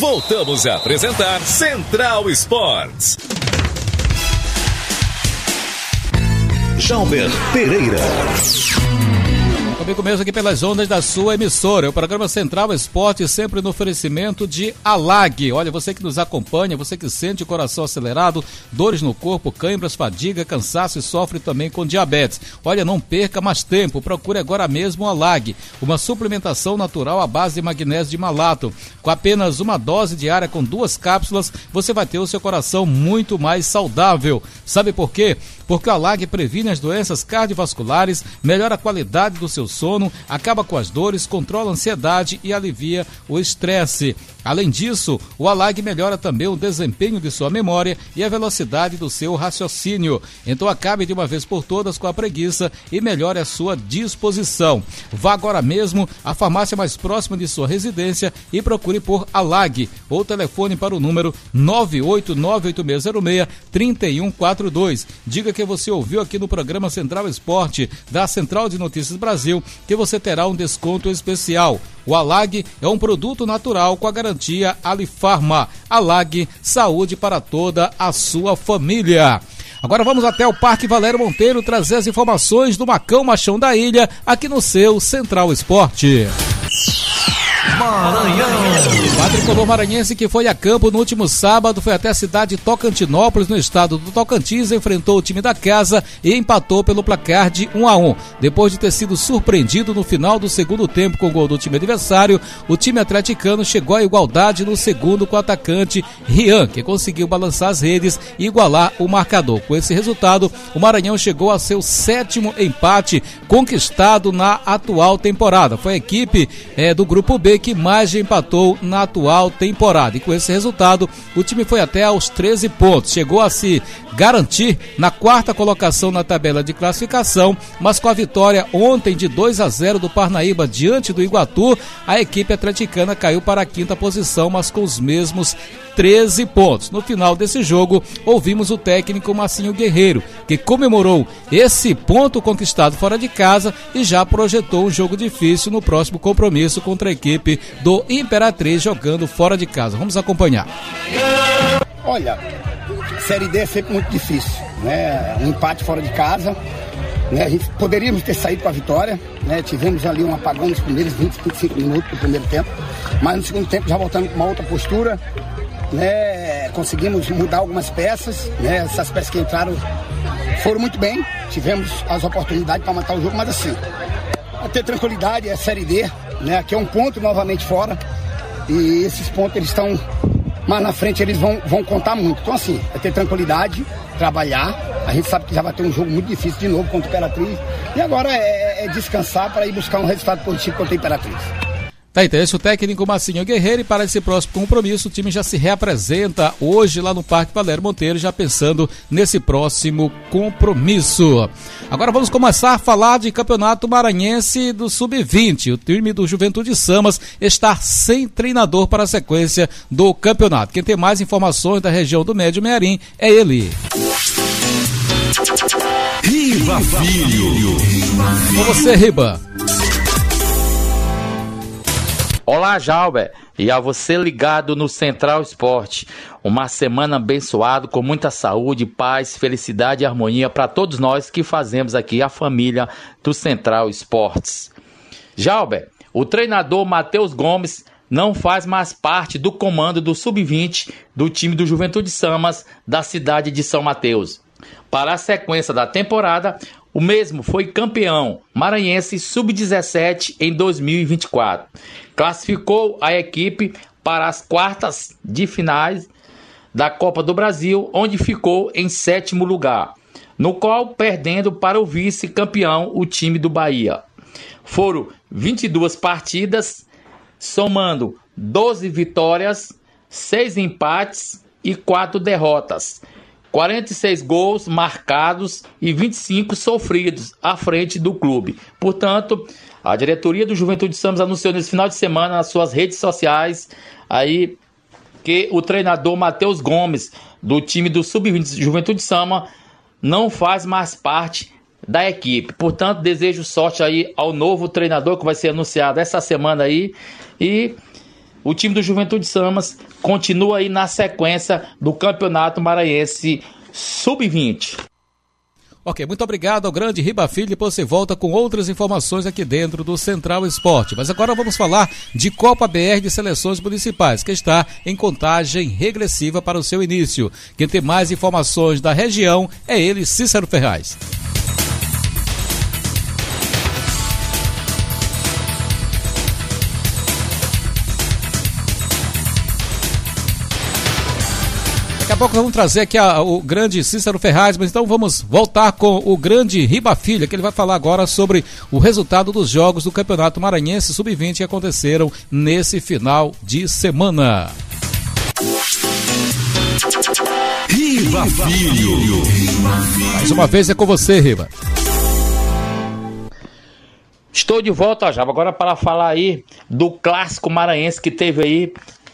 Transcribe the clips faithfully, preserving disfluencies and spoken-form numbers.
Voltamos a apresentar Central Esportes. Jalber Pereira. Comigo mesmo aqui pelas ondas da sua emissora, o programa Central Esporte, sempre no oferecimento de Alag. Olha, você que nos acompanha, você que sente o coração acelerado, dores no corpo, câimbras, fadiga, cansaço e sofre também com diabetes. Olha, não perca mais tempo, procure agora mesmo o Alag, uma suplementação natural à base de magnésio de malato. Com apenas uma dose diária com duas cápsulas, você vai ter o seu coração muito mais saudável. Sabe por quê? Porque o Alag previne as doenças cardiovasculares, melhora a qualidade do seu sono, acaba com as dores, controla a ansiedade e alivia o estresse. Além disso, o Alag melhora também o desempenho de sua memória e a velocidade do seu raciocínio. Então acabe de uma vez por todas com a preguiça e melhore a sua disposição. Vá agora mesmo à farmácia mais próxima de sua residência e procure por Alag, ou telefone para o número nove oito nove oito seis zero seis três um quatro dois. Diga que você ouviu aqui no programa Central Esporte da Central de Notícias Brasil que você terá um desconto especial. O Alag é um produto natural com a garantia Alifarma. Alag, saúde para toda a sua família. Agora vamos até o Parque Valério Monteiro trazer as informações do Macão Machão da Ilha, aqui no seu Central Esporte. Maranhão. O quadricolor maranhense que foi a campo no último sábado foi até a cidade de Tocantinópolis, no estado do Tocantins, enfrentou o time da casa e empatou pelo placar de um a um. Depois de ter sido surpreendido no final do segundo tempo com o gol do time adversário, o time atleticano chegou à igualdade no segundo com o atacante Rian, que conseguiu balançar as redes e igualar o marcador. Com esse resultado, o Maranhão chegou a seu sétimo empate conquistado na atual temporada. Foi a equipe é, do Grupo B que mais empatou na atual temporada. E com esse resultado, o time foi até aos treze pontos. Chegou a se garantir na quarta colocação na tabela de classificação, mas com a vitória ontem de dois a zero do Parnaíba diante do Iguatu, a equipe atleticana caiu para a quinta posição, mas com os mesmos treze pontos. No final desse jogo, ouvimos o técnico Massinho Guerreiro, que comemorou esse ponto conquistado fora de casa e já projetou um jogo difícil no próximo compromisso contra a equipe do Imperatriz jogando fora de casa. Vamos acompanhar. Olha, Série D é sempre muito difícil, né? Um empate fora de casa, né? A gente poderíamos ter saído com a vitória, né? Tivemos ali um apagão nos primeiros vinte, vinte e cinco minutos do primeiro tempo, mas no segundo tempo já voltando com uma outra postura, né? Conseguimos mudar algumas peças, né? Essas peças que entraram foram muito bem, tivemos as oportunidades para matar o jogo, mas assim, a ter tranquilidade, é Série D, né? Aqui é um ponto novamente fora e esses pontos eles estão, mas na frente eles vão, vão contar muito. Então assim, é ter tranquilidade, trabalhar. A gente sabe que já vai ter um jogo muito difícil de novo contra o Imperatriz e agora é, é descansar para ir buscar um resultado positivo contra o Imperatriz. Tá, então esse é o técnico Massinho Guerreiro, e para esse próximo compromisso o time já se reapresenta hoje lá no Parque Valério Monteiro, já pensando nesse próximo compromisso. Agora vamos começar a falar de campeonato maranhense do sub vinte. O time do Juventude Samas está sem treinador para a sequência do campeonato. Quem tem mais informações da região do Médio Mearim é ele. Riba Filho. Com você, Riba. Olá, Jalber, e a você ligado no Central Esporte. Uma semana abençoada, com muita saúde, paz, felicidade e harmonia para todos nós que fazemos aqui a família do Central Esportes. Jalber, o treinador Matheus Gomes não faz mais parte do comando do sub vinte do time do Juventude Samas da cidade de São Mateus. Para a sequência da temporada, o mesmo foi campeão maranhense sub dezessete em dois mil e vinte e quatro. Classificou a equipe para as quartas de finais da Copa do Brasil, onde ficou em sétimo lugar, no qual perdendo para o vice-campeão, o time do Bahia. Foram vinte e duas partidas, somando doze vitórias, seis empates e quatro derrotas. quarenta e seis gols marcados e vinte e cinco sofridos à frente do clube. Portanto, a diretoria do Juventude Samas anunciou nesse final de semana nas suas redes sociais aí que o treinador Matheus Gomes, do time do sub vinte Juventude Samas, não faz mais parte da equipe. Portanto, desejo sorte aí ao novo treinador que vai ser anunciado essa semana aí, e o time do Juventude Samas continua aí na sequência do Campeonato Maranhense sub vinte. Ok, muito obrigado ao grande Riba Filho. Depois você volta com outras informações aqui dentro do Central Esporte. Mas agora vamos falar de Copa B R de Seleções Municipais, que está em contagem regressiva para o seu início. Quem tem mais informações da região é ele, Cícero Ferraz. Daqui a pouco vamos trazer aqui a, o grande Cícero Ferraz, mas então vamos voltar com o grande Riba Filho, que ele vai falar agora sobre o resultado dos jogos do Campeonato Maranhense sub vinte que aconteceram nesse final de semana. Riba Filho. Mais uma vez é com você, Riba. Estou de volta, já agora para falar aí do clássico maranhense que teve aí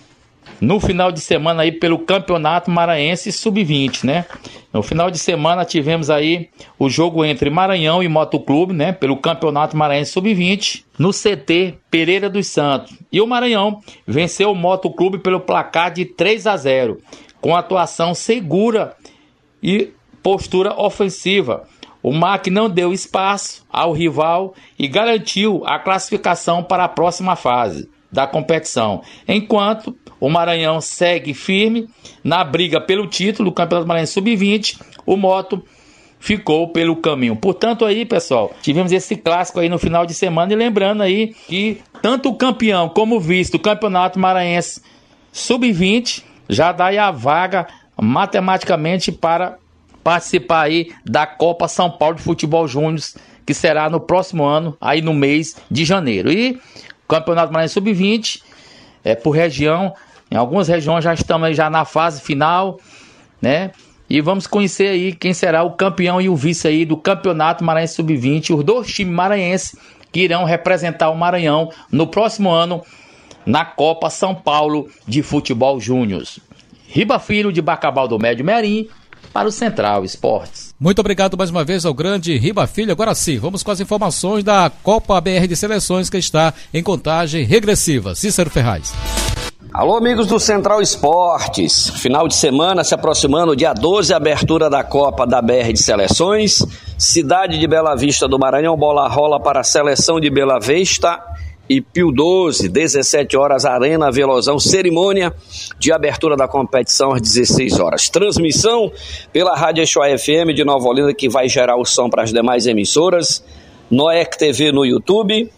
no final de semana aí pelo Campeonato Maranhense sub vinte, né? No final de semana tivemos aí o jogo entre Maranhão e Motoclube, né? Pelo Campeonato Maranhense sub vinte, no C T Pereira dos Santos. E o Maranhão venceu o Motoclube pelo placar de três a zero, com atuação segura e postura ofensiva. O M A C não deu espaço ao rival e garantiu a classificação para a próxima fase da competição, enquanto o Maranhão segue firme na briga pelo título do Campeonato Maranhense sub vinte, o Moto ficou pelo caminho. Portanto aí, pessoal, tivemos esse clássico aí no final de semana, e lembrando aí que tanto o campeão como o vice do Campeonato Maranhense sub vinte já dá aí a vaga matematicamente para participar aí da Copa São Paulo de Futebol Júnior, que será no próximo ano, aí no mês de janeiro. E o Campeonato Maranhense sub vinte é por região. Em algumas regiões já estamos aí já na fase final, né? E vamos conhecer aí quem será o campeão e o vice aí do Campeonato Maranhense sub vinte, os dois times maranhenses que irão representar o Maranhão no próximo ano na Copa São Paulo de Futebol Júnior. Riba Filho de Bacabal do Médio Merim para o Central Esportes. Muito obrigado mais uma vez ao grande Riba Filho. Agora sim, vamos com as informações da Copa B R de Seleções, que está em contagem regressiva. Cícero Ferraz. Alô, amigos do Central Esportes. Final de semana se aproximando, dia doze, abertura da Copa da B R de Seleções. Cidade de Bela Vista do Maranhão, bola rola para a seleção de Bela Vista e Pio doze, dezessete horas, Arena Velozão, cerimônia de abertura da competição às dezesseis horas. Transmissão pela Rádio Exoá F M de Nova Olinda, que vai gerar o som para as demais emissoras, Noec T V no YouTube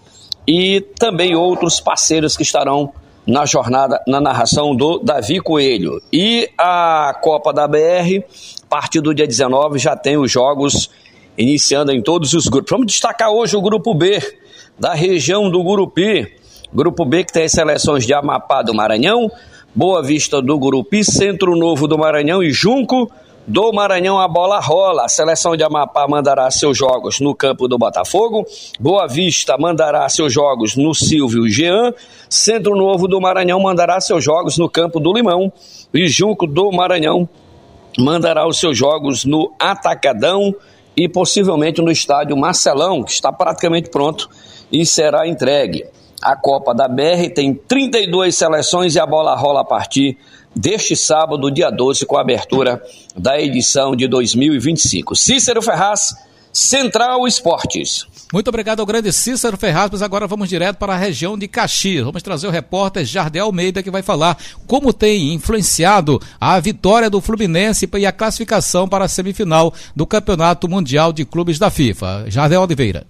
e também outros parceiros que estarão na jornada, na narração do Davi Coelho. E a Copa da B R, a partir do dia dezenove, já tem os jogos iniciando em todos os grupos. Vamos destacar hoje o Grupo B, da região do Gurupi. Grupo B que tem as seleções de Amapá do Maranhão, Boa Vista do Gurupi, Centro Novo do Maranhão e Junco do Maranhão. A bola rola. A seleção de Amapá mandará seus jogos no campo do Botafogo, Boa Vista mandará seus jogos no Silvio Jean, Centro Novo do Maranhão mandará seus jogos no campo do Limão e Junco do Maranhão mandará os seus jogos no Atacadão e possivelmente no estádio Marcelão, que está praticamente pronto e será entregue. A Copa da B R tem trinta e duas seleções e a bola rola a partir deste sábado, dia doze, com a abertura da edição de dois mil e vinte e cinco. Cícero Ferraz, Central Esportes. Muito obrigado ao grande Cícero Ferraz, mas agora vamos direto para a região de Caxias. Vamos trazer o repórter Jardel Almeida, que vai falar como tem influenciado a vitória do Fluminense e a classificação para a semifinal do Campeonato Mundial de Clubes da FIFA. Jardel Oliveira.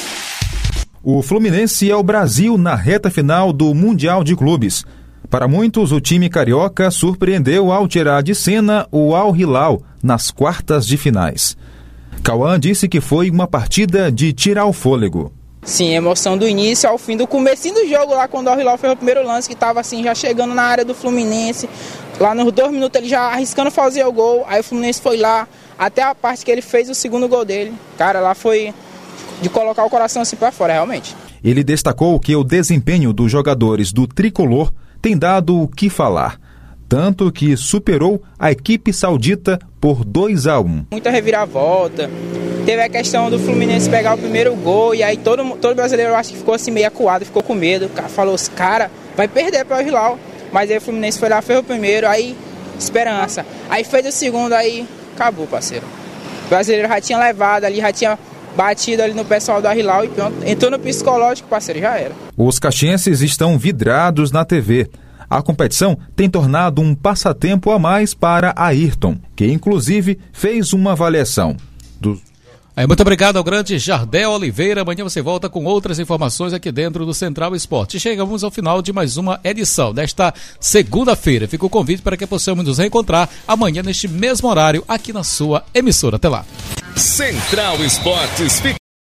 O Fluminense é o Brasil na reta final do Mundial de Clubes. Para muitos, o time carioca surpreendeu ao tirar de cena o Al Hilal nas quartas de finais. Cauã disse que foi uma partida de tirar o fôlego. Sim, emoção do início ao fim, do comecinho do jogo lá, quando o Al Hilal fez o primeiro lance, que estava assim, já chegando na área do Fluminense. Lá nos dois minutos ele já arriscando fazer o gol, aí o Fluminense foi lá, até a parte que ele fez o segundo gol dele. Cara, lá foi de colocar o coração assim para fora, realmente. Ele destacou que o desempenho dos jogadores do Tricolor tem dado o que falar. tanto que superou a equipe saudita por dois a um. Muita reviravolta. Teve a questão do Fluminense pegar o primeiro gol e aí todo, todo brasileiro, eu acho que ficou assim meio acuado, ficou com medo. O cara falou, os cara vai perder para o Hilal. Mas aí o Fluminense foi lá, fez o primeiro, aí esperança. Aí fez o segundo, aí acabou, parceiro. O brasileiro já tinha levado ali, já tinha batido ali no pessoal do Hilal e pronto. Entrou no psicológico, parceiro, já era. Os caxienses estão vidrados na T V. A competição tem tornado um passatempo a mais para Ayrton, que inclusive fez uma avaliação do... Aí, muito obrigado ao grande Jardel Oliveira. Amanhã você volta com outras informações aqui dentro do Central Esporte. Chegamos ao final de mais uma edição desta segunda-feira. Fica o convite para que possamos nos reencontrar amanhã neste mesmo horário aqui na sua emissora. Até lá. Central Esportes.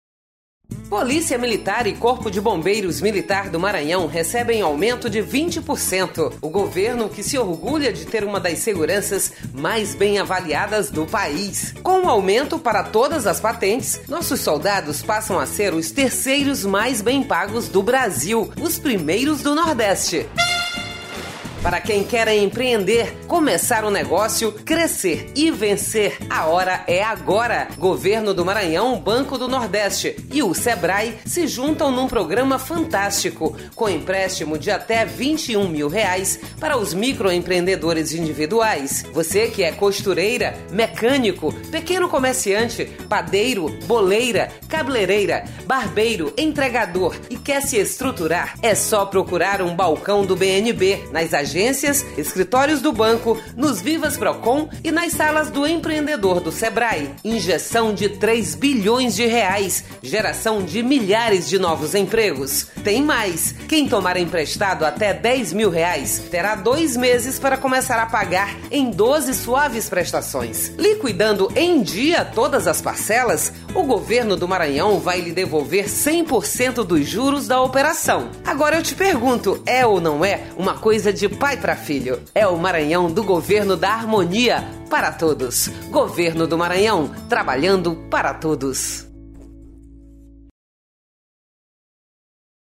Polícia Militar e Corpo de Bombeiros Militar do Maranhão recebem aumento de vinte por cento. O governo, que se orgulha de ter uma das seguranças mais bem avaliadas do país. Com o aumento para todas as patentes, nossos soldados passam a ser os terceiros mais bem pagos do Brasil, os primeiros do Nordeste. Para quem quer empreender, começar um negócio, crescer e vencer, a hora é agora. Governo do Maranhão, Banco do Nordeste e o Sebrae se juntam num programa fantástico, com empréstimo de até vinte e um mil reais para os microempreendedores individuais. Você que é costureira, mecânico, pequeno comerciante, padeiro, boleira, cabeleireira, barbeiro, entregador e quer se estruturar, é só procurar um balcão do B N B nas agências agências, escritórios do banco, nos Vivas Procon e nas salas do empreendedor do Sebrae. Injeção de três bilhões de reais, geração de milhares de novos empregos. Tem mais, quem tomar emprestado até dez mil reais terá dois meses para começar a pagar em doze suaves prestações. Liquidando em dia todas as parcelas, o governo do Maranhão vai lhe devolver cem por cento dos juros da operação. Agora eu te pergunto, é ou não é uma coisa de pai para filho? É o Maranhão do governo da harmonia para todos. Governo do Maranhão, trabalhando para todos.